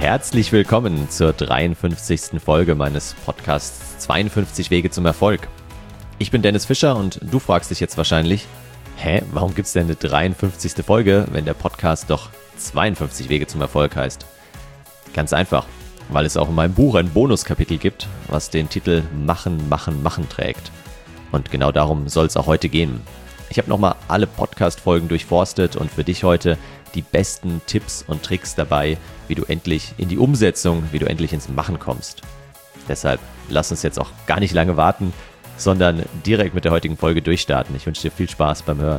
Herzlich willkommen zur 53. Folge meines Podcasts 52 Wege zum Erfolg. Ich bin Dennis Fischer und du fragst dich jetzt wahrscheinlich, warum gibt es denn eine 53. Folge, wenn der Podcast doch 52 Wege zum Erfolg heißt? Ganz einfach, weil es auch in meinem Buch ein Bonuskapitel gibt, was den Titel Machen, Machen, Machen trägt. Und genau darum soll es auch heute gehen. Ich habe nochmal alle Podcast-Folgen durchforstet und für dich heute die besten Tipps und Tricks dabei, wie du endlich in die Umsetzung, wie du endlich ins Machen kommst. Deshalb lass uns jetzt auch gar nicht lange warten, sondern direkt mit der heutigen Folge durchstarten. Ich wünsche dir viel Spaß beim Hören.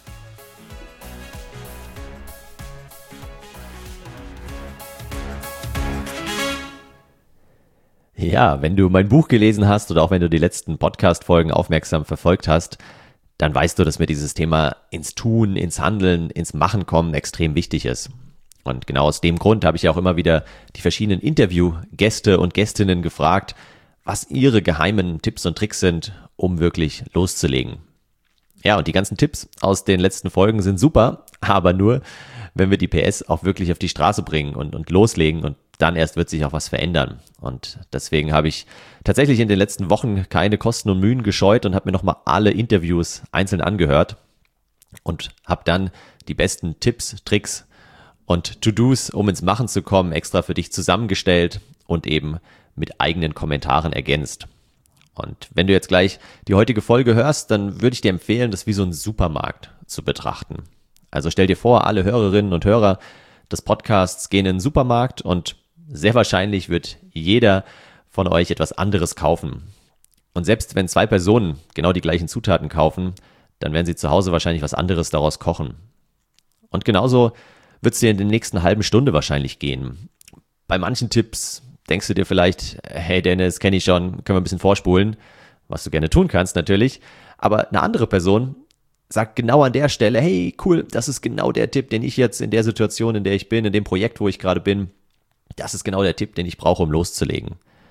Ja, wenn du mein Buch gelesen hast oder auch wenn du die letzten Podcast-Folgen aufmerksam verfolgt hast, dann weißt du, dass mir dieses Thema ins Tun, ins Handeln, ins Machen kommen extrem wichtig ist. Und genau aus dem Grund habe ich auch immer wieder die verschiedenen Interviewgäste und Gästinnen gefragt, was ihre geheimen Tipps und Tricks sind, um wirklich loszulegen. Ja, und die ganzen Tipps aus den letzten Folgen sind super, aber nur, wenn wir die PS auch wirklich auf die Straße bringen und loslegen, und dann erst wird sich auch was verändern. Und deswegen habe ich tatsächlich in den letzten Wochen keine Kosten und Mühen gescheut und habe mir nochmal alle Interviews einzeln angehört und habe dann die besten Tipps, Tricks und To-Dos, um ins Machen zu kommen, extra für dich zusammengestellt und eben mit eigenen Kommentaren ergänzt. Und wenn du jetzt gleich die heutige Folge hörst, dann würde ich dir empfehlen, das wie so einen Supermarkt zu betrachten. Also stell dir vor, alle Hörerinnen und Hörer des Podcasts gehen in den Supermarkt und sehr wahrscheinlich wird jeder von euch etwas anderes kaufen. Und selbst wenn zwei Personen genau die gleichen Zutaten kaufen, dann werden sie zu Hause wahrscheinlich was anderes daraus kochen. Und genauso wird es dir in der nächsten halben Stunde wahrscheinlich gehen. Bei manchen Tipps denkst du dir vielleicht, hey Dennis, kenne ich schon, können wir ein bisschen vorspulen, was du gerne tun kannst natürlich. Aber eine andere Person sagt genau an der Stelle, hey cool, das ist genau der Tipp, den ich jetzt in der Situation, in der ich bin, in dem Projekt, wo ich gerade bin, das ist genau der Tipp, den ich brauche, um loszulegen.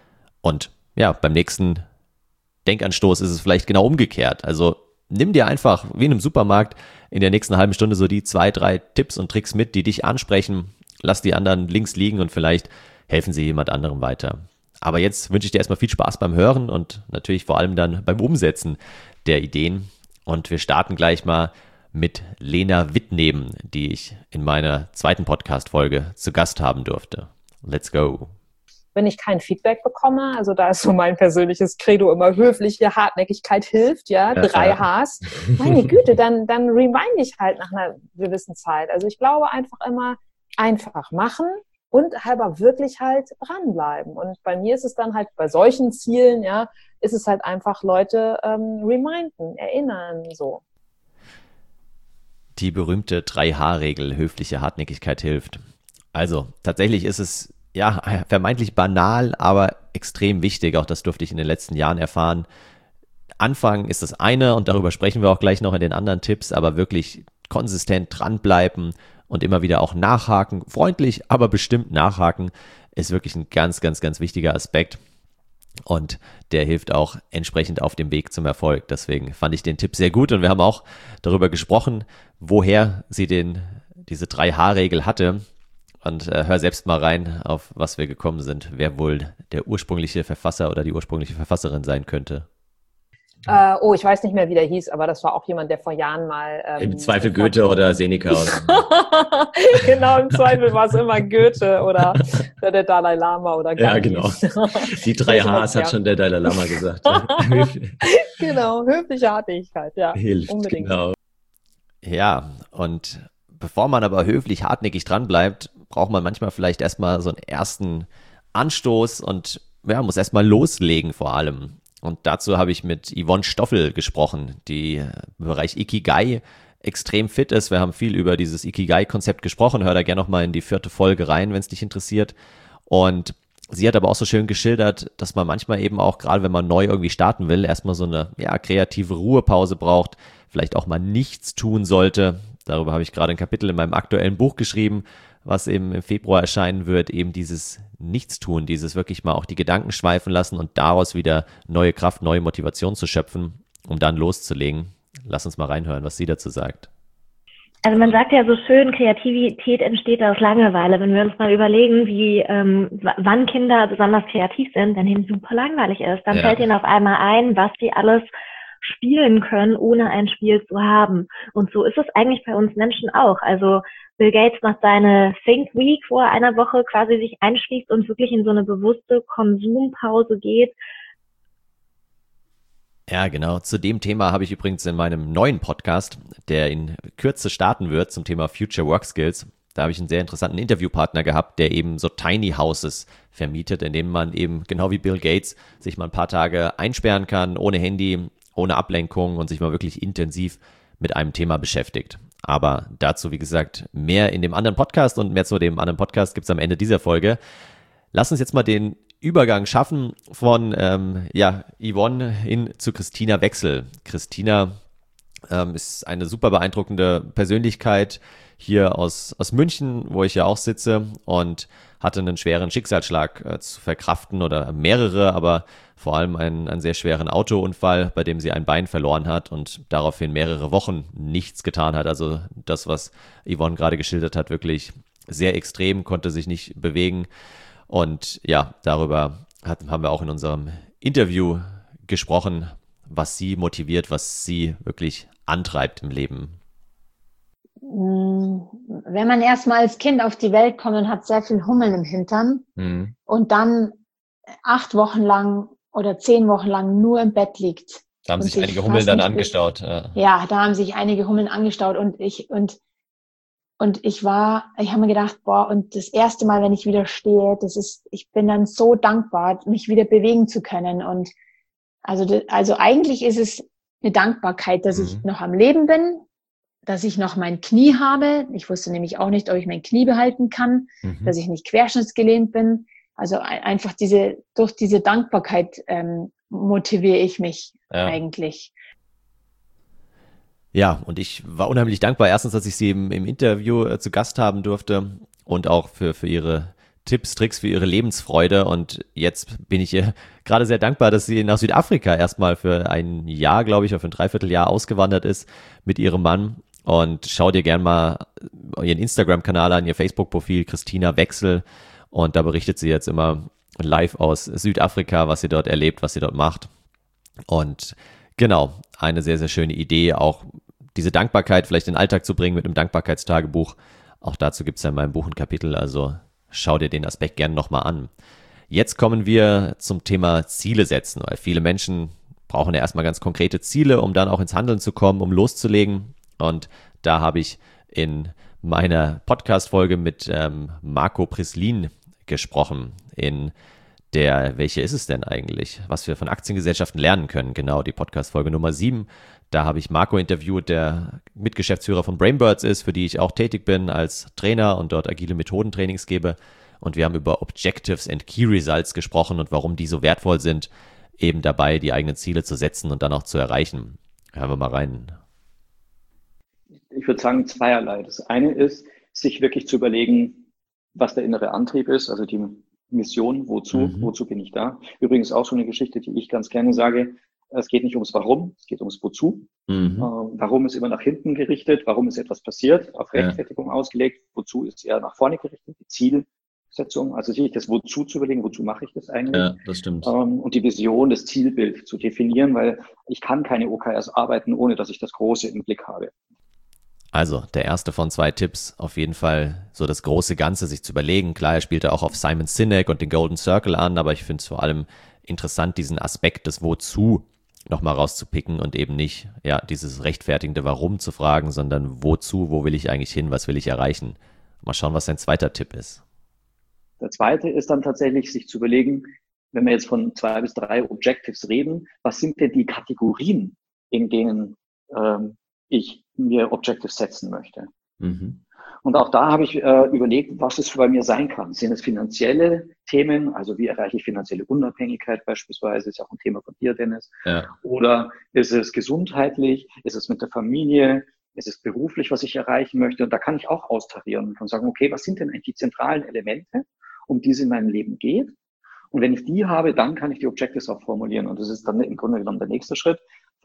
Und ja, beim nächsten Denkanstoß ist es vielleicht genau umgekehrt. Also nimm dir einfach, wie in einem Supermarkt, in der nächsten halben Stunde so die 2, 3 Tipps und Tricks mit, die dich ansprechen. Lass die anderen links liegen und vielleicht helfen sie jemand anderem weiter. Aber jetzt wünsche ich dir erstmal viel Spaß beim Hören und natürlich vor allem dann beim Umsetzen der Ideen. Und wir starten gleich mal mit Lena Wittneben, die ich in meiner zweiten Podcast-Folge zu Gast haben durfte. Let's go. Wenn ich kein Feedback bekomme, also da ist so mein persönliches Credo immer, höfliche Hartnäckigkeit hilft, ja, 3 Hs. Meine Güte, dann remind ich halt nach einer gewissen Zeit. Also ich glaube einfach immer, einfach machen und halber wirklich halt dranbleiben. Und bei mir ist es dann halt bei solchen Zielen, ja, ist es halt einfach Leute reminden, erinnern, so. Die berühmte 3H-Regel, höfliche Hartnäckigkeit hilft. Also tatsächlich ist es ja vermeintlich banal, aber extrem wichtig. Auch das durfte ich in den letzten Jahren erfahren. Anfangen ist das eine und darüber sprechen wir auch gleich noch in den anderen Tipps, aber wirklich konsistent dranbleiben und immer wieder auch nachhaken, freundlich, aber bestimmt nachhaken, ist wirklich ein ganz, ganz, ganz wichtiger Aspekt. Und der hilft auch entsprechend auf dem Weg zum Erfolg. Deswegen fand ich den Tipp sehr gut und wir haben auch darüber gesprochen, woher sie diese 3H-Regel hatte. Und hör selbst mal rein, auf was wir gekommen sind, wer wohl der ursprüngliche Verfasser oder die ursprüngliche Verfasserin sein könnte. Ich weiß nicht mehr, wie der hieß, aber das war auch jemand, der vor Jahren mal... Im Zweifel Goethe oder Seneca. Genau, im Zweifel war es immer Goethe oder der Dalai Lama oder Gandhi. Ja, genau. Die 3 Hs hat schon der Dalai Lama gesagt. Genau, höfliche Hartnäckigkeit, ja. Hilft, unbedingt. Genau. Ja, und bevor man aber höflich hartnäckig dranbleibt, braucht man manchmal vielleicht erstmal so einen ersten Anstoß und ja, muss erstmal loslegen vor allem. Und dazu habe ich mit Yvonne Stoffel gesprochen, die im Bereich Ikigai extrem fit ist. Wir haben viel über dieses Ikigai-Konzept gesprochen. Hör da gerne nochmal in die 4. Folge rein, wenn es dich interessiert. Und sie hat aber auch so schön geschildert, dass man manchmal eben auch, gerade wenn man neu irgendwie starten will, erstmal so eine kreative Ruhepause braucht, vielleicht auch mal nichts tun sollte. Darüber habe ich gerade ein Kapitel in meinem aktuellen Buch geschrieben, was eben im Februar erscheinen wird, eben dieses Nichtstun, dieses wirklich mal auch die Gedanken schweifen lassen und daraus wieder neue Kraft, neue Motivation zu schöpfen, um dann loszulegen. Lass uns mal reinhören, was sie dazu sagt. Also man sagt ja so schön, Kreativität entsteht aus Langeweile. Wenn wir uns mal überlegen, wann Kinder besonders kreativ sind, wenn ihnen super langweilig ist, dann fällt ihnen auf einmal ein, was sie alles spielen können, ohne ein Spiel zu haben. Und so ist es eigentlich bei uns Menschen auch. Also Bill Gates macht seine Think Week, wo er einer Woche quasi sich einschließt und wirklich in so eine bewusste Konsumpause geht. Ja, genau. Zu dem Thema habe ich übrigens in meinem neuen Podcast, der in Kürze starten wird, zum Thema Future Work Skills. Da habe ich einen sehr interessanten Interviewpartner gehabt, der eben so Tiny Houses vermietet, in denen man eben, genau wie Bill Gates, sich mal ein paar Tage einsperren kann, ohne Handy, ohne Ablenkung und sich mal wirklich intensiv mit einem Thema beschäftigt. Aber dazu, wie gesagt, mehr in dem anderen Podcast und mehr zu dem anderen Podcast gibt es am Ende dieser Folge. Lass uns jetzt mal den Übergang schaffen von Yvonne hin zu Christina Wechsel. Christina ist eine super beeindruckende Persönlichkeit hier aus München, wo ich ja auch sitze, und hatte einen schweren Schicksalsschlag zu verkraften oder mehrere, aber vor allem einen sehr schweren Autounfall, bei dem sie ein Bein verloren hat und daraufhin mehrere Wochen nichts getan hat. Also das, was Yvonne gerade geschildert hat, wirklich sehr extrem, konnte sich nicht bewegen. Und ja, darüber haben wir auch in unserem Interview gesprochen, was sie motiviert, was sie wirklich antreibt im Leben. Wenn man erstmal als Kind auf die Welt kommt und hat sehr viel Hummeln im Hintern und dann 8 Wochen lang oder 10 Wochen lang nur im Bett liegt. Da haben sich einige Hummeln dann angestaut. Ja, da haben sich einige Hummeln angestaut und ich habe mir gedacht, und das erste Mal, wenn ich wieder stehe, ich bin dann so dankbar, mich wieder bewegen zu können. Und also eigentlich ist es eine Dankbarkeit, dass ich noch am Leben bin, dass ich noch mein Knie habe. Ich wusste nämlich auch nicht, ob ich mein Knie behalten kann, dass ich nicht querschnittsgelähmt bin. Also einfach durch diese Dankbarkeit motiviere ich mich eigentlich. Ja, und ich war unheimlich dankbar. Erstens, dass ich sie im Interview zu Gast haben durfte und auch für ihre Tipps, Tricks, für ihre Lebensfreude. Und jetzt bin ich ihr gerade sehr dankbar, dass sie nach Südafrika erstmal für ein Jahr, glaube ich, oder für ein Dreivierteljahr ausgewandert ist mit ihrem Mann. Und schau dir gern mal ihren Instagram-Kanal an, ihr Facebook-Profil, Christina Wechsel. Und da berichtet sie jetzt immer live aus Südafrika, was sie dort erlebt, was sie dort macht. Und genau, eine sehr, sehr schöne Idee, auch diese Dankbarkeit vielleicht in den Alltag zu bringen mit einem Dankbarkeitstagebuch. Auch dazu gibt es ja in meinem Buch ein Kapitel, also schau dir den Aspekt gerne nochmal an. Jetzt kommen wir zum Thema Ziele setzen, weil viele Menschen brauchen ja erstmal ganz konkrete Ziele, um dann auch ins Handeln zu kommen, um loszulegen. Und da habe ich in meiner Podcast-Folge mit Marco Prislin gesprochen, welche ist es denn eigentlich, was wir von Aktiengesellschaften lernen können, genau, die Podcast-Folge Nummer 7. Da habe ich Marco interviewt, der Mitgeschäftsführer von Brainbirds ist, für die ich auch tätig bin als Trainer und dort agile Methodentrainings gebe. Und wir haben über Objectives and Key Results gesprochen und warum die so wertvoll sind, eben dabei, die eigenen Ziele zu setzen und dann auch zu erreichen. Hören wir mal rein. Ich würde sagen, zweierlei. Das eine ist, sich wirklich zu überlegen, was der innere Antrieb ist, also die Mission, wozu bin ich da? Übrigens auch so eine Geschichte, die ich ganz gerne sage, es geht nicht ums Warum, es geht ums Wozu. Warum ist immer nach hinten gerichtet, warum ist etwas passiert, auf Rechtfertigung ausgelegt, wozu ist eher nach vorne gerichtet, die Zielsetzung, also sich das Wozu zu überlegen, wozu mache ich das eigentlich? Ja, das stimmt. Und die Vision, das Zielbild zu definieren, weil ich kann keine OKRs arbeiten, ohne dass ich das Große im Blick habe. Also der erste von 2 Tipps, auf jeden Fall so das große Ganze sich zu überlegen. Klar, er spielte auch auf Simon Sinek und den Golden Circle an, aber ich finde es vor allem interessant, diesen Aspekt des Wozu nochmal rauszupicken und eben nicht dieses rechtfertigende Warum zu fragen, sondern wozu, wo will ich eigentlich hin, was will ich erreichen. Mal schauen, was sein zweiter Tipp ist. Der zweite ist dann tatsächlich, sich zu überlegen, wenn wir jetzt von 2 bis 3 Objectives reden, was sind denn die Kategorien, in denen ich mir Objectives setzen möchte. Und auch da habe ich überlegt, was es bei mir sein kann. Sind es finanzielle Themen, also wie erreiche ich finanzielle Unabhängigkeit beispielsweise, ist ja auch ein Thema von dir, Dennis. Ja. Oder ist es gesundheitlich, ist es mit der Familie, ist es beruflich, was ich erreichen möchte? Und da kann ich auch austarieren und sagen, okay, was sind denn eigentlich die zentralen Elemente, um die es in meinem Leben geht? Und wenn ich die habe, dann kann ich die Objectives auch formulieren. Und das ist dann im Grunde genommen der nächste Schritt.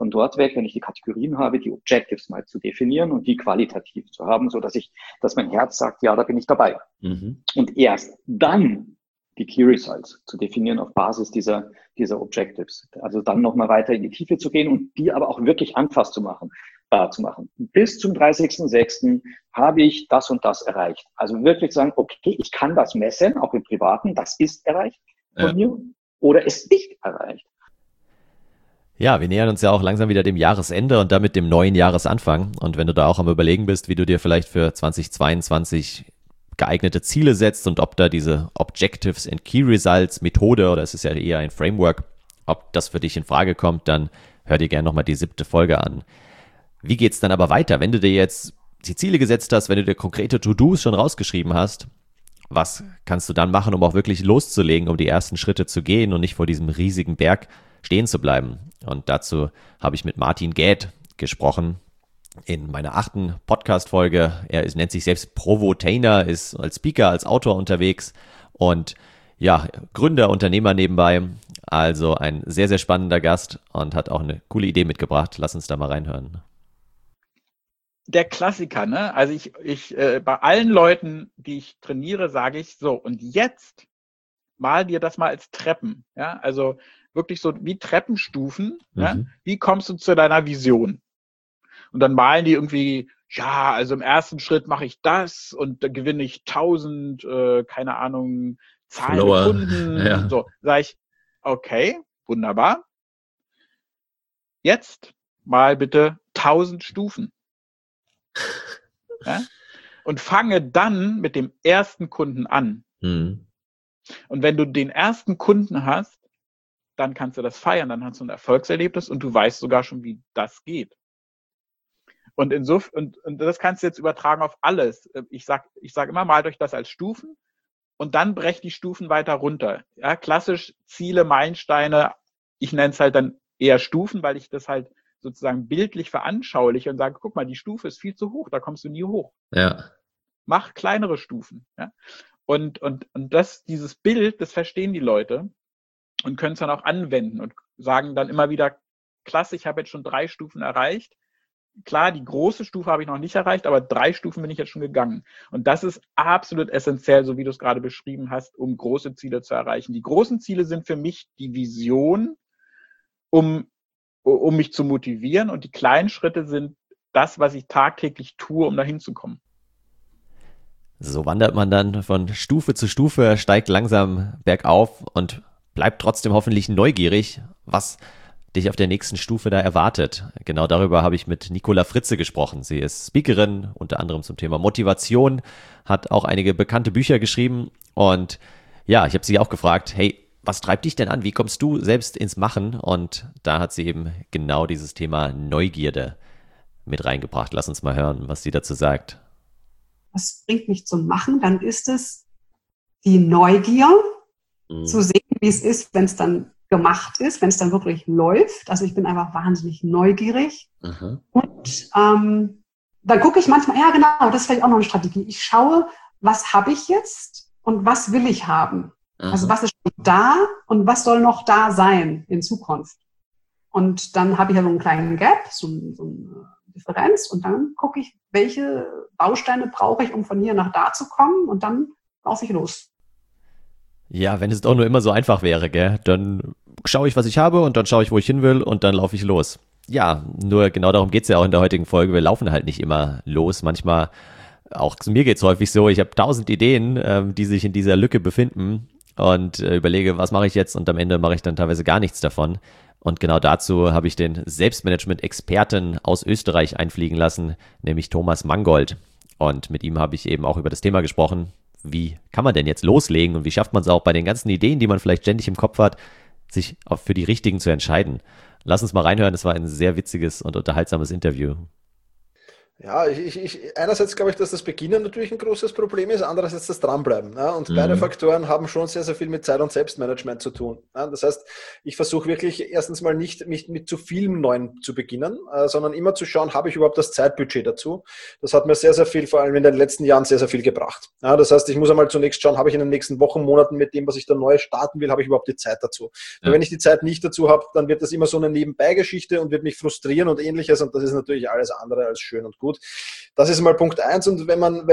von dort weg, wenn ich die Kategorien habe, die Objectives mal zu definieren und die qualitativ zu haben, so dass mein Herz sagt, ja, da bin ich dabei. Und erst dann die Key Results zu definieren auf Basis dieser Objectives. Also dann nochmal weiter in die Tiefe zu gehen und die aber auch wirklich anfassbar zu machen. Bis zum 30.06. habe ich das und das erreicht. Also wirklich sagen, okay, ich kann das messen, auch im Privaten, das ist erreicht von mir oder ist nicht erreicht. Ja, wir nähern uns ja auch langsam wieder dem Jahresende und damit dem neuen Jahresanfang. Und wenn du da auch am Überlegen bist, wie du dir vielleicht für 2022 geeignete Ziele setzt und ob da diese Objectives and Key Results Methode, oder es ist ja eher ein Framework, ob das für dich in Frage kommt, dann hör dir gerne nochmal die 7. Folge an. Wie geht's dann aber weiter, wenn du dir jetzt die Ziele gesetzt hast, wenn du dir konkrete To-Dos schon rausgeschrieben hast? Was kannst du dann machen, um auch wirklich loszulegen, um die ersten Schritte zu gehen und nicht vor diesem riesigen Berg stehen zu bleiben? Und dazu habe ich mit Martin Gaeth gesprochen in meiner 8. Podcast-Folge. Er nennt sich selbst Provotainer, ist als Speaker, als Autor unterwegs und ja, Gründer, Unternehmer nebenbei. Also ein sehr, sehr spannender Gast und hat auch eine coole Idee mitgebracht. Lass uns da mal reinhören. Der Klassiker, ne? Also ich bei allen Leuten, die ich trainiere, sage ich so, und jetzt mal dir das mal als Treppen, ja? Also wirklich so wie Treppenstufen, ja? Wie kommst du zu deiner Vision? Und dann malen die irgendwie, ja, also im ersten Schritt mache ich das und da gewinne ich 1000, keine Ahnung, zahlende Kunden. Ja. So, sage ich, okay, wunderbar. Jetzt mal bitte 1000 Stufen. Ja? Und fange dann mit dem ersten Kunden an. Und wenn du den ersten Kunden hast, dann kannst du das feiern, dann hast du ein Erfolgserlebnis und du weißt sogar schon, wie das geht. Und insofern, und das kannst du jetzt übertragen auf alles. Ich sag immer, malt euch das als Stufen und dann brecht die Stufen weiter runter. Ja, klassisch Ziele, Meilensteine, ich nenne es halt dann eher Stufen, weil ich das halt sozusagen bildlich veranschauliche und sage, guck mal, die Stufe ist viel zu hoch, da kommst du nie hoch. Ja. Mach kleinere Stufen. Ja? Und dieses Bild, das verstehen die Leute und können es dann auch anwenden und sagen dann immer wieder, klasse, ich habe jetzt schon 3 Stufen erreicht. Klar, die große Stufe habe ich noch nicht erreicht, aber 3 Stufen bin ich jetzt schon gegangen. Und das ist absolut essentiell, so wie du es gerade beschrieben hast, um große Ziele zu erreichen. Die großen Ziele sind für mich die Vision, um mich zu motivieren, und die kleinen Schritte sind das, was ich tagtäglich tue, um dahin zu kommen. So wandert man dann von Stufe zu Stufe, steigt langsam bergauf und bleibt trotzdem hoffentlich neugierig, was dich auf der nächsten Stufe da erwartet. Genau darüber habe ich mit Nicola Fritze gesprochen. Sie ist Speakerin, unter anderem zum Thema Motivation, hat auch einige bekannte Bücher geschrieben und ja, ich habe sie auch gefragt, hey, was treibt dich denn an? Wie kommst du selbst ins Machen? Und da hat sie eben genau dieses Thema Neugierde mit reingebracht. Lass uns mal hören, was sie dazu sagt. Was bringt mich zum Machen? Dann ist es die Neugier, zu sehen, wie es ist, wenn es dann gemacht ist, wenn es dann wirklich läuft. Also ich bin einfach wahnsinnig neugierig. Und dann gucke ich manchmal, ja genau, das ist vielleicht auch noch eine Strategie. Ich schaue, was habe ich jetzt und was will ich haben? Also was ist schon da und was soll noch da sein in Zukunft? Und dann habe ich ja so einen kleinen Gap, so eine Differenz, und dann gucke ich, welche Bausteine brauche ich, um von hier nach da zu kommen, und dann laufe ich los. Ja, wenn es doch nur immer so einfach wäre, gell? Dann schaue ich, was ich habe, und dann schaue ich, wo ich hin will, und dann laufe ich los. Ja, nur genau darum geht's ja auch in der heutigen Folge. Wir laufen halt nicht immer los. Manchmal, auch mir geht's häufig so, ich habe 1000 Ideen, die sich in dieser Lücke befinden, und überlege, was mache ich jetzt, und am Ende mache ich dann teilweise gar nichts davon. Und genau dazu habe ich den Selbstmanagement-Experten aus Österreich einfliegen lassen, nämlich Thomas Mangold. Und mit ihm habe ich eben auch über das Thema gesprochen, wie kann man denn jetzt loslegen und wie schafft man es auch bei den ganzen Ideen, die man vielleicht ständig im Kopf hat, sich auch für die richtigen zu entscheiden. Lass uns mal reinhören, es war ein sehr witziges und unterhaltsames Interview. Ja, einerseits glaube ich, dass das Beginnen natürlich ein großes Problem ist, andererseits das Dranbleiben. Ja, und beide Faktoren haben schon sehr, sehr viel mit Zeit- und Selbstmanagement zu tun. Ja, das heißt, ich versuche wirklich erstens mal nicht mit zu vielem Neuen zu beginnen, sondern immer zu schauen, habe ich überhaupt das Zeitbudget dazu? Das hat mir sehr, sehr viel, vor allem in den letzten Jahren, sehr, sehr viel gebracht. Ja, das heißt, ich muss einmal zunächst schauen, habe ich in den nächsten Wochen, Monaten mit dem, was ich da neu starten will, habe ich überhaupt die Zeit dazu? Ja. Wenn ich die Zeit nicht dazu habe, dann wird das immer so eine Nebenbeigeschichte und wird mich frustrieren und Ähnliches, und das ist natürlich alles andere als schön und gut. Das ist mal Punkt 1. Und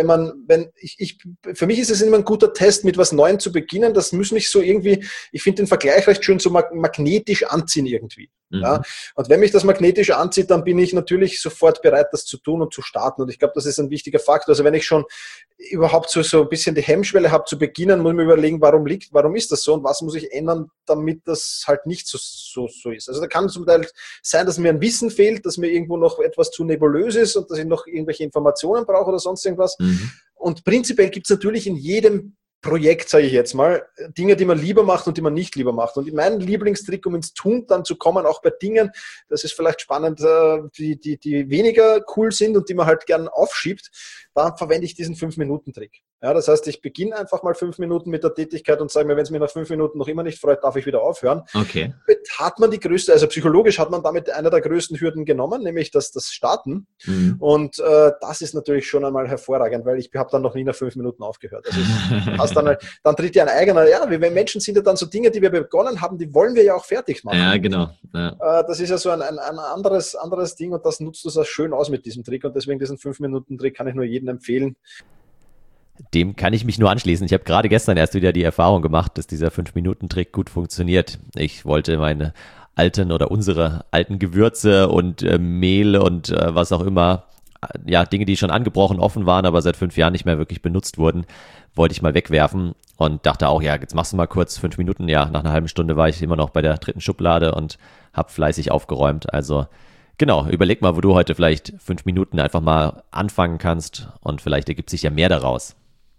für mich ist es immer ein guter Test, mit was Neuem zu beginnen. Das muss mich so irgendwie, ich finde den Vergleich recht schön, so magnetisch anziehen irgendwie. Ja? Und wenn mich das magnetisch anzieht, dann bin ich natürlich sofort bereit, das zu tun und zu starten. Und ich glaube, das ist ein wichtiger Faktor. Also wenn ich schon überhaupt so ein bisschen die Hemmschwelle habe zu beginnen, muss ich mir überlegen, warum ist das so und was muss ich ändern, damit das halt nicht so ist. Also da kann zum Teil sein, dass mir ein Wissen fehlt, dass mir irgendwo noch etwas zu nebulös ist und dass ich noch irgendwelche Informationen brauche oder sonst irgendwas. Und prinzipiell gibt es natürlich in jedem Projekt, sage ich jetzt mal, Dinge, die man lieber macht und die man nicht lieber macht. Und mein Lieblingstrick, um ins Tun dann zu kommen, auch bei Dingen, das ist vielleicht spannend, die weniger cool sind und die man halt gern aufschiebt, dann verwende ich diesen 5-Minuten-Trick. Ja, das heißt, ich beginne einfach mal 5 Minuten mit der Tätigkeit und sage mir, wenn es mir nach 5 Minuten noch immer nicht freut, darf ich wieder aufhören. Okay. Hat man psychologisch hat man damit eine der größten Hürden genommen, nämlich das Starten. Und das ist natürlich schon einmal hervorragend, weil ich habe dann noch nie nach 5 Minuten aufgehört. Also dann tritt ja ein eigener, wir Menschen sind ja dann so Dinge, die wir begonnen haben, die wollen wir ja auch fertig machen. Ja, genau. Ja. Das ist ja so ein anderes Ding, und das nutzt du so schön aus mit diesem Trick, und deswegen diesen 5-Minuten-Trick kann ich nur jedem empfehlen. Dem kann ich mich nur anschließen. Ich habe gerade gestern erst wieder die Erfahrung gemacht, dass dieser 5-Minuten-Trick gut funktioniert. Ich wollte meine unsere alten Gewürze und Mehl und was auch immer, Dinge, die schon angebrochen offen waren, aber seit 5 Jahren nicht mehr wirklich benutzt wurden, wollte ich mal wegwerfen und dachte auch, jetzt machst du mal kurz 5 Minuten. Nach einer halben Stunde war ich immer noch bei der 3. Schublade und habe fleißig aufgeräumt. Also genau, überleg mal, wo du heute vielleicht 5 Minuten einfach mal anfangen kannst, und vielleicht ergibt sich ja mehr daraus.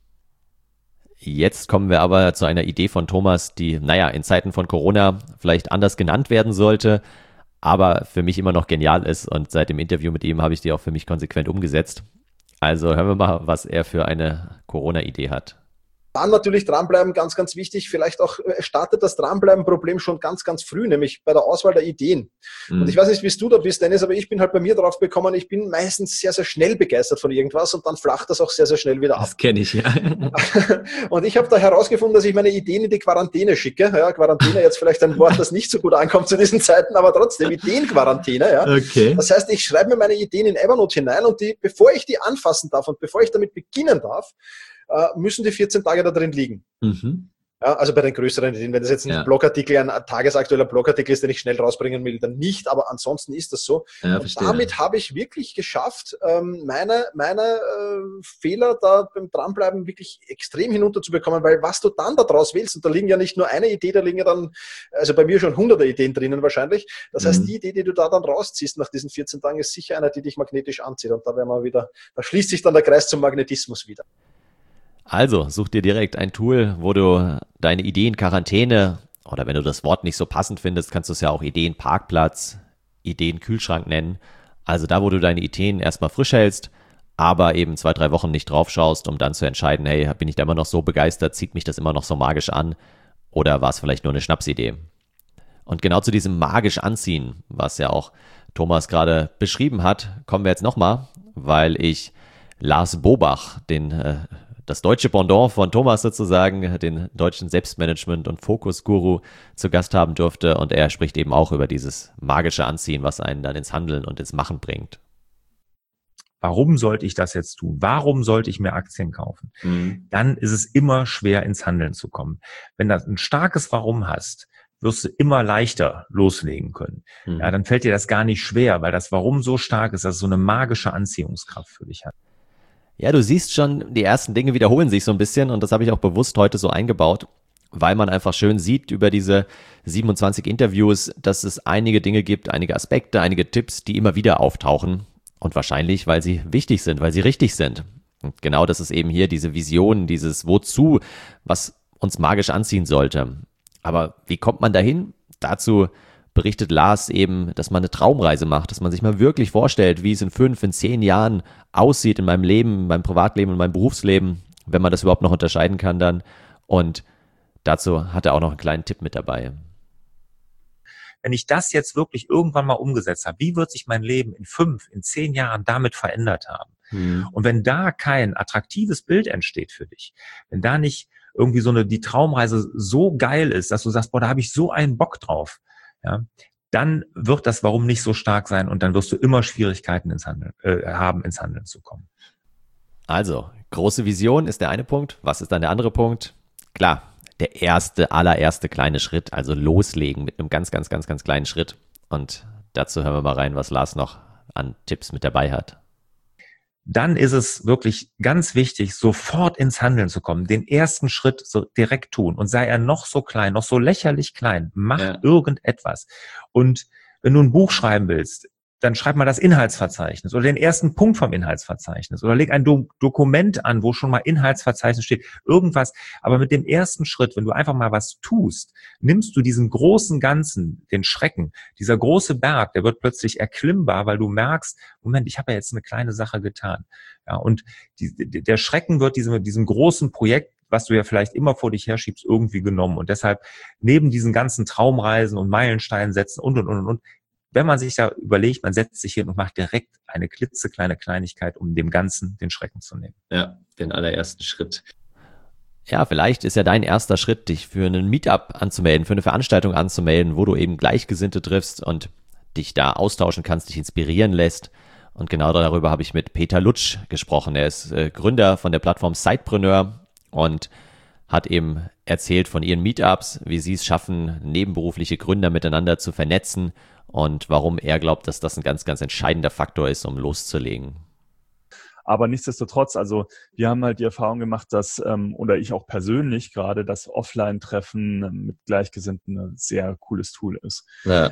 Jetzt kommen wir aber zu einer Idee von Thomas, die, in Zeiten von Corona vielleicht anders genannt werden sollte, aber für mich immer noch genial ist, und seit dem Interview mit ihm habe ich die auch für mich konsequent umgesetzt. Also hören wir mal, was er für eine Corona-Idee hat. Dann natürlich dranbleiben, ganz, ganz wichtig. Vielleicht auch startet das Dranbleiben-Problem schon ganz, ganz früh, nämlich bei der Auswahl der Ideen. Und ich weiß nicht, wie du da bist, Dennis, aber ich bin halt bei mir drauf gekommen, ich bin meistens sehr, sehr schnell begeistert von irgendwas, und dann flacht das auch sehr, sehr schnell wieder ab. Das kenne ich, ja. Und ich habe da herausgefunden, dass ich meine Ideen in die Quarantäne schicke. Ja, Quarantäne, jetzt vielleicht ein Wort, das nicht so gut ankommt zu diesen Zeiten, aber trotzdem Ideenquarantäne. Ja. Okay. Das heißt, ich schreibe mir meine Ideen in Evernote hinein, und bevor ich die anfassen darf und bevor ich damit beginnen darf, müssen die 14 Tage da drin liegen. Ja, also bei den größeren Ideen, wenn das jetzt ein Blogartikel, ein tagesaktueller Blogartikel ist, den ich schnell rausbringen will, dann nicht, aber ansonsten ist das so. Und damit habe ich wirklich geschafft, meine Fehler da beim Dranbleiben wirklich extrem hinunterzubekommen, weil was du dann da draus wählst, und da liegen ja nicht nur eine Idee, da liegen ja dann, also bei mir schon hunderte Ideen drinnen wahrscheinlich. Das heißt, die Idee, die du da dann rausziehst nach diesen 14 Tagen, ist sicher eine, die dich magnetisch anzieht, und da schließt sich dann der Kreis zum Magnetismus wieder. Also, such dir direkt ein Tool, wo du deine Ideen-Quarantäne, oder wenn du das Wort nicht so passend findest, kannst du es ja auch Ideen-Parkplatz, Ideen-Kühlschrank nennen. Also da, wo du deine Ideen erstmal frisch hältst, aber eben 2-3 Wochen nicht drauf schaust, um dann zu entscheiden, hey, bin ich da immer noch so begeistert, zieht mich das immer noch so magisch an, oder war es vielleicht nur eine Schnapsidee? Und genau zu diesem magisch Anziehen, was ja auch Thomas gerade beschrieben hat, kommen wir jetzt nochmal, weil ich Lars Bobach, das deutsche Pendant von Thomas sozusagen, den deutschen Selbstmanagement- und Fokus-Guru zu Gast haben durfte, und er spricht eben auch über dieses magische Anziehen, was einen dann ins Handeln und ins Machen bringt. Warum sollte ich das jetzt tun? Warum sollte ich mir Aktien kaufen? Dann ist es immer schwer, ins Handeln zu kommen. Wenn du ein starkes Warum hast, wirst du immer leichter loslegen können. Ja, dann fällt dir das gar nicht schwer, weil das Warum so stark ist, dass es so eine magische Anziehungskraft für dich hat. Ja, du siehst schon, die ersten Dinge wiederholen sich so ein bisschen, und das habe ich auch bewusst heute so eingebaut, weil man einfach schön sieht über diese 27 Interviews, dass es einige Dinge gibt, einige Aspekte, einige Tipps, die immer wieder auftauchen, und wahrscheinlich, weil sie wichtig sind, weil sie richtig sind. Und genau das ist eben hier diese Vision, dieses Wozu, was uns magisch anziehen sollte. Aber wie kommt man dahin? Dazu berichtet Lars eben, dass man eine Traumreise macht, dass man sich mal wirklich vorstellt, wie es in 5, in 10 Jahren aussieht in meinem Leben, in meinem Privatleben, in meinem Berufsleben, wenn man das überhaupt noch unterscheiden kann dann. Und dazu hat er auch noch einen kleinen Tipp mit dabei. Wenn ich das jetzt wirklich irgendwann mal umgesetzt habe, wie wird sich mein Leben in 5, in 10 Jahren damit verändert haben? Und wenn da kein attraktives Bild entsteht für dich, wenn da nicht irgendwie die Traumreise so geil ist, dass du sagst, boah, da habe ich so einen Bock drauf, ja, dann wird das Warum nicht so stark sein und dann wirst du immer Schwierigkeiten ins Handeln zu kommen. Also, große Vision ist der eine Punkt. Was ist dann der andere Punkt? Klar, der allererste kleine Schritt, also loslegen mit einem ganz, ganz, ganz, ganz kleinen Schritt. Und dazu hören wir mal rein, was Lars noch an Tipps mit dabei hat. Dann ist es wirklich ganz wichtig, sofort ins Handeln zu kommen, den ersten Schritt so direkt tun und sei er noch so klein, noch so lächerlich klein, mach irgendetwas. Und wenn du ein Buch schreiben willst, dann schreib mal das Inhaltsverzeichnis oder den ersten Punkt vom Inhaltsverzeichnis oder leg ein Dokument an, wo schon mal Inhaltsverzeichnis steht, irgendwas. Aber mit dem ersten Schritt, wenn du einfach mal was tust, nimmst du diesen großen Ganzen, den Schrecken, dieser große Berg, der wird plötzlich erklimmbar, weil du merkst, Moment, ich habe ja jetzt eine kleine Sache getan. Ja, und der Schrecken wird diesem großen Projekt, was du ja vielleicht immer vor dich herschiebst, irgendwie genommen. Und deshalb neben diesen ganzen Traumreisen und Meilensteinen setzen und, wenn man sich da überlegt, man setzt sich hin und macht direkt eine klitzekleine Kleinigkeit, um dem Ganzen den Schrecken zu nehmen. Ja, den allerersten Schritt. Ja, vielleicht ist ja dein erster Schritt, dich für einen Meetup anzumelden, für eine Veranstaltung anzumelden, wo du eben Gleichgesinnte triffst und dich da austauschen kannst, dich inspirieren lässt. Und genau darüber habe ich mit Peter Lutsch gesprochen. Er ist Gründer von der Plattform Sidepreneur und hat eben erzählt von ihren Meetups, wie sie es schaffen, nebenberufliche Gründer miteinander zu vernetzen und warum er glaubt, dass das ein ganz, ganz entscheidender Faktor ist, um loszulegen. Aber nichtsdestotrotz, also wir haben halt die Erfahrung gemacht, dass, oder ich auch persönlich gerade, dass Offline-Treffen mit Gleichgesinnten ein sehr cooles Tool ist. Ja.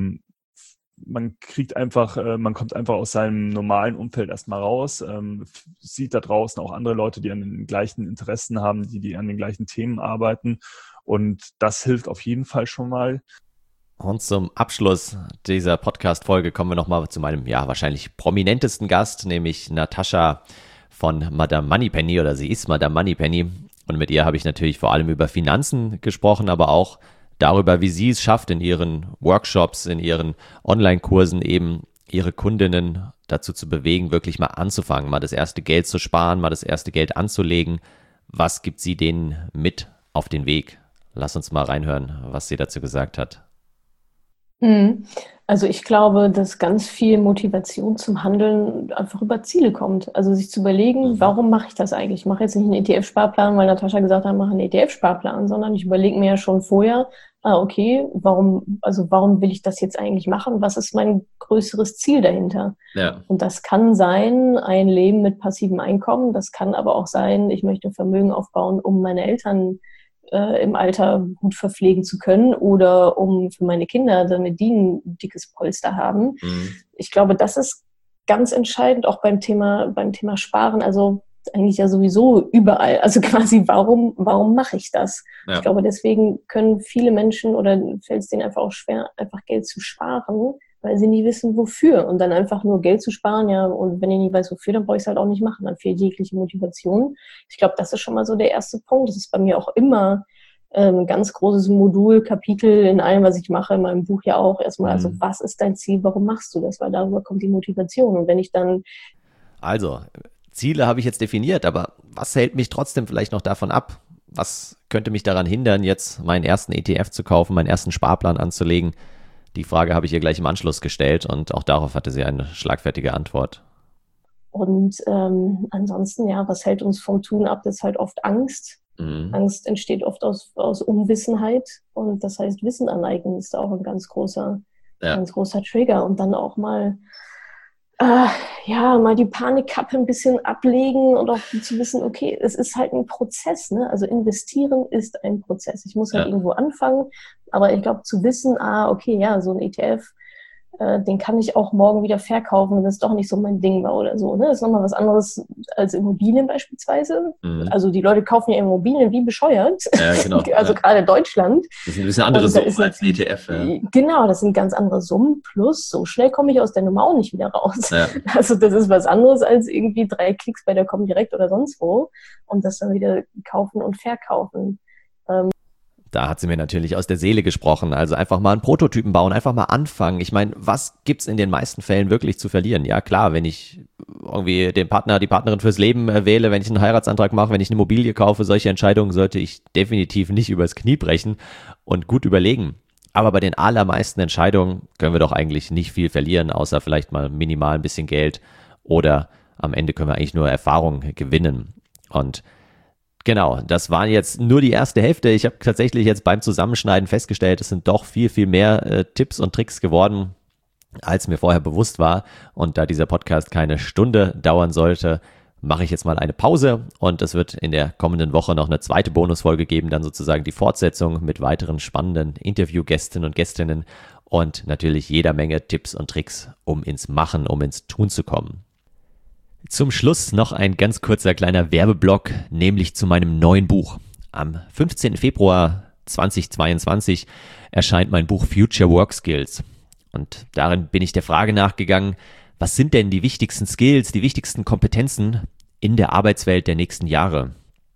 Man kommt einfach aus seinem normalen Umfeld erstmal raus, sieht da draußen auch andere Leute, die an den gleichen Interessen haben, die an den gleichen Themen arbeiten. Und das hilft auf jeden Fall schon mal. Und zum Abschluss dieser Podcast-Folge kommen wir nochmal zu meinem, wahrscheinlich prominentesten Gast, nämlich Natascha von Madame Moneypenny, oder sie ist Madame Moneypenny. Und mit ihr habe ich natürlich vor allem über Finanzen gesprochen, aber auch darüber, wie sie es schafft, in ihren Workshops, in ihren Online-Kursen eben ihre Kundinnen dazu zu bewegen, wirklich mal anzufangen, mal das erste Geld zu sparen, mal das erste Geld anzulegen. Was gibt sie denen mit auf den Weg? Lass uns mal reinhören, was sie dazu gesagt hat. Also ich glaube, dass ganz viel Motivation zum Handeln einfach über Ziele kommt. Also sich zu überlegen, warum mache ich das eigentlich? Ich mache jetzt nicht einen ETF-Sparplan, weil Natascha gesagt hat, mache einen ETF-Sparplan, sondern ich überlege mir ja schon vorher, okay, warum will ich das jetzt eigentlich machen? Was ist mein größeres Ziel dahinter? Ja. Und das kann sein, ein Leben mit passivem Einkommen. Das kann aber auch sein, ich möchte Vermögen aufbauen, um meine Eltern im Alter gut verpflegen zu können oder um für meine Kinder, damit die ein dickes Polster haben. Ich glaube, das ist ganz entscheidend, auch beim Thema Sparen, also eigentlich ja sowieso überall. Also quasi, warum mache ich das? Ja. Ich glaube, deswegen können viele Menschen oder fällt es denen einfach auch schwer, einfach Geld zu sparen, weil sie nie wissen, wofür. Und dann einfach nur Geld zu sparen, und wenn ich nicht weiß, wofür, dann brauche ich es halt auch nicht machen. Dann fehlt jegliche Motivation. Ich glaube, das ist schon mal so der erste Punkt. Das ist bei mir auch immer ein ganz großes Modul, Kapitel in allem, was ich mache, in meinem Buch ja auch erstmal. Also, was ist dein Ziel? Warum machst du das? Weil darüber kommt die Motivation. Und wenn ich dann... Also, Ziele habe ich jetzt definiert, aber was hält mich trotzdem vielleicht noch davon ab? Was könnte mich daran hindern, jetzt meinen ersten ETF zu kaufen, meinen ersten Sparplan anzulegen? Die Frage habe ich ihr gleich im Anschluss gestellt und auch darauf hatte sie eine schlagfertige Antwort. Und ansonsten, was hält uns vom Tun ab? Das ist halt oft Angst. Angst entsteht oft aus Unwissenheit und das heißt, Wissen aneignen ist auch ein ganz großer Trigger und dann auch mal mal die Panikkappe ein bisschen ablegen und auch zu wissen, okay, es ist halt ein Prozess, ne? Also investieren ist ein Prozess. Ich muss halt irgendwo anfangen, aber ich glaube zu wissen, so ein ETF den kann ich auch morgen wieder verkaufen, wenn es doch nicht so mein Ding war oder so. Ne? Das ist nochmal was anderes als Immobilien beispielsweise. Also die Leute kaufen ja Immobilien wie bescheuert. Ja, genau. Also gerade in Deutschland. Das sind ein bisschen andere Summen als ein ETF. Ja. Genau, das sind ganz andere Summen. Plus, so schnell komme ich aus der Nummer auch nicht wieder raus. Ja. Also das ist was anderes als irgendwie 3 Klicks bei der Comdirect oder sonst wo und das dann wieder kaufen und verkaufen. Da hat sie mir natürlich aus der Seele gesprochen. Also einfach mal einen Prototypen bauen, einfach mal anfangen. Ich meine, was gibt's in den meisten Fällen wirklich zu verlieren? Ja klar, wenn ich irgendwie den Partner, die Partnerin fürs Leben wähle, wenn ich einen Heiratsantrag mache, wenn ich eine Immobilie kaufe, solche Entscheidungen sollte ich definitiv nicht übers Knie brechen und gut überlegen. Aber bei den allermeisten Entscheidungen können wir doch eigentlich nicht viel verlieren, außer vielleicht mal minimal ein bisschen Geld oder am Ende können wir eigentlich nur Erfahrung gewinnen. Und genau, das war jetzt nur die erste Hälfte. Ich habe tatsächlich jetzt beim Zusammenschneiden festgestellt, es sind doch viel, viel mehr Tipps und Tricks geworden, als mir vorher bewusst war. Und da dieser Podcast keine Stunde dauern sollte, mache ich jetzt mal eine Pause. Und es wird in der kommenden Woche noch eine zweite Bonusfolge geben, dann sozusagen die Fortsetzung mit weiteren spannenden Interviewgästinnen und Gästinnen und natürlich jeder Menge Tipps und Tricks, um ins Machen, um ins Tun zu kommen. Zum Schluss noch ein ganz kurzer kleiner Werbeblock, nämlich zu meinem neuen Buch. Am 15. Februar 2022 erscheint mein Buch Future Work Skills. Und darin bin ich der Frage nachgegangen, was sind denn die wichtigsten Skills, die wichtigsten Kompetenzen in der Arbeitswelt der nächsten Jahre?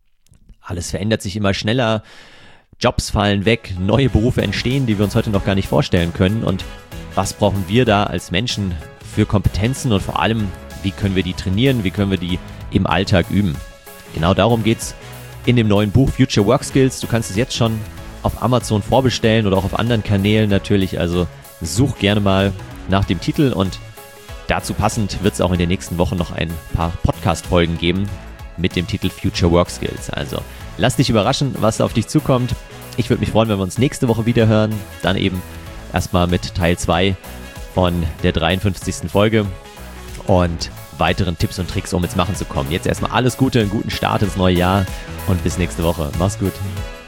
Alles verändert sich immer schneller, Jobs fallen weg, neue Berufe entstehen, die wir uns heute noch gar nicht vorstellen können. Und was brauchen wir da als Menschen für Kompetenzen und vor allem, wie können wir die trainieren, wie können wir die im Alltag üben? Genau darum geht's in dem neuen Buch Future Work Skills. Du kannst es jetzt schon auf Amazon vorbestellen oder auch auf anderen Kanälen natürlich. Also such gerne mal nach dem Titel und dazu passend wird es auch in den nächsten Wochen noch ein paar Podcast-Folgen geben mit dem Titel Future Work Skills. Also lass dich überraschen, was auf dich zukommt. Ich würde mich freuen, wenn wir uns nächste Woche wieder hören. Dann eben erstmal mit Teil 2 von der 53. Folge. Und weiteren Tipps und Tricks, um ins Machen zu kommen. Jetzt erstmal alles Gute, einen guten Start ins neue Jahr und bis nächste Woche. Mach's gut.